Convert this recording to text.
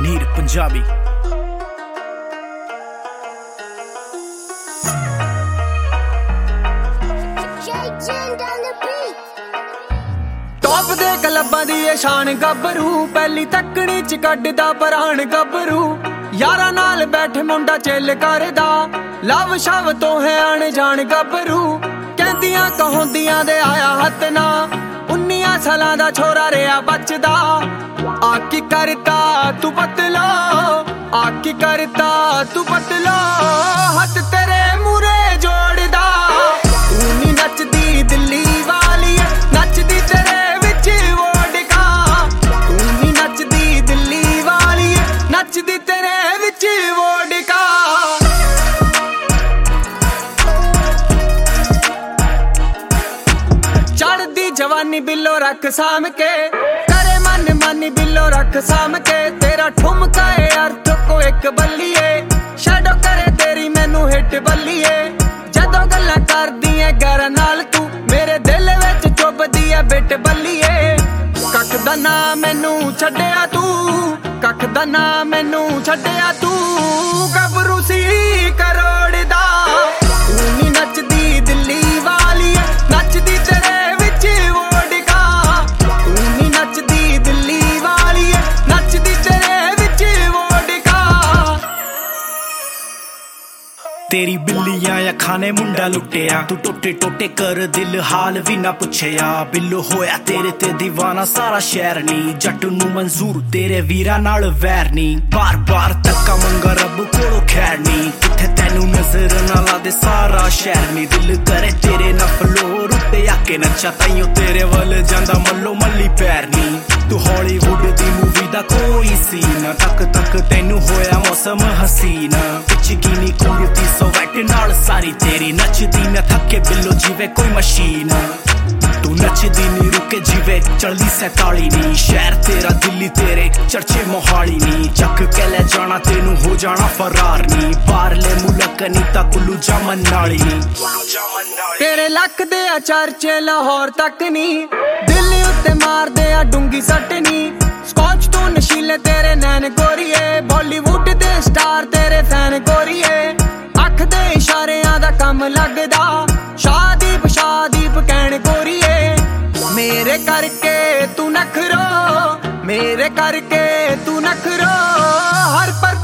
ਨੀਰ Punjabi. Top ਦੇ ਕਲੱਬਾਂ ਦੀ ਇਹ ਸ਼ਾਨ ਗੱਭਰੂ, ਪਹਿਲੀ ਤੱਕਣੀ ਚ ਕੱਢਦਾ ਪ੍ਰਾਣ ਗੱਭਰੂ। ਯਾਰਾਂ ਨਾਲ ਬੈਠੇ ਮੁੰਡਾ ਚਿੱਲ ਕਰਦਾ, ਲਵ ਸ਼ਵ ਤੋਂ ਹੈ ਆਣ ਜਾਣ ਗੱਭਰੂ। ਕਹਿੰਦੀਆਂ ਕਹਾਉਂਦੀਆਂ ਦੇ ਆਇਆ ਹੱਥ ਨਾ, 19 ਸਾਲਾਂ ਦਾ ਛੋਰਾ ਰਿਹਾ ਬਚਦਾ। ਆ ਕੀ ਕਰਤਾ ਤੂੰ ਪਤਲਾ, ਆ ਕੀ ਕਰਤਾ ਤੂੰ ਪਤਲਾ, ਹੱਥ ਤੇਰੇ ਮੂਰੇ ਜੋੜਦਾ। ਤੂੰ ਨੀ ਨੱਚਦੀ ਦਿੱਲੀ ਵਾਲੀ, ਨੱਚਦੀ ਤੇਰੇ ਵਿੱਚ ਵੋਡਕਾ। ਤੂੰ ਨੀ ਨੱਚਦੀ ਦਿੱਲੀ ਵਾਲੀ, ਨੱਚਦੀ ਤੇਰੇ ਵਿੱਚ ਵੋਡਕਾ। ਚੜਦੀ ਜਵਾਨੀ ਬਿੱਲੋ ਰੱਖ ਸਾਂਭ ਕੇ, ਕਰੇ ਮਨ ਮਾਨੀ ਬਿੱਲੋ ਰੱਖ ਸਾਂਭ ਕੇ। ਤੇਰਾ ਠੁਮਕਾ ਏ ਅਰਥ ਕੋ ਇੱਕ ਬੱਲੀਏ, ਸ਼ੈਡੋ ਕਰੇ ਤੇਰੀ ਮੈਨੂੰ ਹਿੱਟ ਬੱਲੀਏ। ਜਦੋਂ ਗੱਲਾਂ ਕਰਦੀ ਏ ਗਰ ਨਾਲ ਤੂੰ, ਮੇਰੇ ਦਿਲ ਵਿੱਚ ਚੁੱਭਦੀ ਏ ਬਿੱਟ ਬੱਲੀਏ। ਕੱਖ ਦਾ ਨਾ ਮੈਨੂੰ ਛੱਡਿਆ ਤੂੰ, ਕੱਖ ਦਾ ਨਾ ਮੈਨੂੰ ਛੱਡਿਆ ਤੂੰ। ਗੱਭਰੂ ਸੀ ਕਰੋੜ ਦਾ, ਤੂੰ ਨੀ ਨੱਚਦੀ ਦਿੱਲੀ ਵਾਲੀ, ਨੱਚਦੀ ਤੇਰੇ ਵਿੱਚ ਵੋਡਕਾ। ਤੂੰ ਨੀ ਨੱਚਦੀ ਦਿੱਲੀ ਵਾਲੀ, ਨੱਚਦੀ ਤੇਰੇ ਵਿੱਚ ਵੋਡਕਾ। ਤੇਰੀ ਬਿੱਲੀਆਂ ਅੱਖਾਂ ਨੇ ਮੁੰਡਾ ਲੁੱਟਿਆ, ਤੂੰ ਟੋਟੇ ਟੋਟੇ ਕਰ ਦਿਲ ਹਾਲ ਵੀ ਨਾ ਪੁੱਛਿਆ। ਬਿੱਲੋ ਹੋਇਆ ਤੇਰੇ ਤੇ دیਵਾਨਾ ਸਾਰਾ ਸ਼ਹਿਰ ਨੀ, ਜੱਟ ਨੂੰ ਮਨਜ਼ੂਰ ਤੇਰੇ ਵੀਰਾਂ ਨਾਲ ਵੈਰ ਨੀ। ਬਾਰ ਬਾਰ ਧੱਕਾ ਮੰਗਾ ਰੱਬ ਕੋਲੋਂ ਖੈਰ ਨੀ, ਕਿੱਥੇ ਤੈਨੂੰ ਨਜ਼ਰ ਨਾ ਲਾ ਦੇ ਸਾਰਾ ਸ਼ਹਿਰ ਨੀ। ਦਿਲ ਕਰੇ ਤੇਰੇ ਨਾਲ ਫਲੋਰ ਉੱਤੇ ਆ ਕੇ ਨੱਚਾ, ਤਾਈਓ ਤੇਰੇ ਵੱਲ ਜਾਂਦਾ ਮੱਲੋ ਮੱਲੀ ਪੈਰ ਨੀ। ਤੂੰ ਹਾਲੀਵੁੱਡ ਦੀ ਮੂਵੀ ਦਾ ਕੋਈ ਸੀਨ, ਤੱਕ ਤੱਕ ਤੈਨੂੰ ਹੋਇਆ ਮੌਸਮ ਹਸੀਨਾ। ਵਿੱਚ ਗਿਨੀ ਕੁੜਤੀ ਸਵੈਟ ਨਾਲ ਸਾਰੀ ਤੇਰੀ, ਨੱਚਦੀ ਨਾ ਥੱਕੇ ਬਿੱਲੋ ਜਿਵੇਂ ਕੋਈ ਮਸ਼ੀਨ। ਤੂੰ ਨੱਚਦੀ ਨੀ ਰੁਕੇ ਜਿਵੇਂ ਚੜਦੀ 47 ਨੀ, ਸ਼ਹਿਰ ਤੇਰਾ ਦਿੱਲੀ ਤੇਰੇ ਚਰਚੇ ਮੋਹਾਲੀ ਨੀ। ਚੱਕ ਕੇ ਲੈ ਜਾਣਾ ਤੈਨੂੰ ਹੋ ਜਾਣਾ ਫਰਾਰ ਨੀ, ਬਾਹਰਲੇ ਮੁਲਕ ਨੀ ਤਾਂ ਕੁੱਲੂ ਜਾਮਨ ਨਾਲੀ ਨੀ। ਤੇਰੇ ਲੱਕ ਦੇ ਆ ਚਰਚੇ ਲਾਹੌਰ ਤੱਕ ਨੀ, ਦਿੱਲੀ ਉੱਤੇ ਮਾਰਦੇ ਆ ਡੂੰਗੀ ਸੱਟ ਨੀ। ਸਕੌਚ ਤੋਂ ਨਸ਼ੀਲੇ ਤੇਰੇ ਨੈਣ ਗੋਰੀਏ, ਬਾਲੀਵੁੱਡ ਦੇ ਸਟਾਰ ਤੇਰੇ ਫੈਨ ਗੋਰੀਏ। ਅੱਖ ਦੇ ਇਸ਼ਾਰਿਆਂ ਦਾ ਕੰਮ ਲੱਗਦਾ, ਸ਼ਾਦੀਪ ਸ਼ਾਦੀਪ ਕਹਿਣ ਗੋਰੀਏ। ਮੇਰੇ ਕਰਕੇ ਤੂੰ ਨਖਰੋ, ਮੇਰੇ ਕਰਕੇ ਤੂੰ ਨਖਰੋ, ਹਰ ਪਰ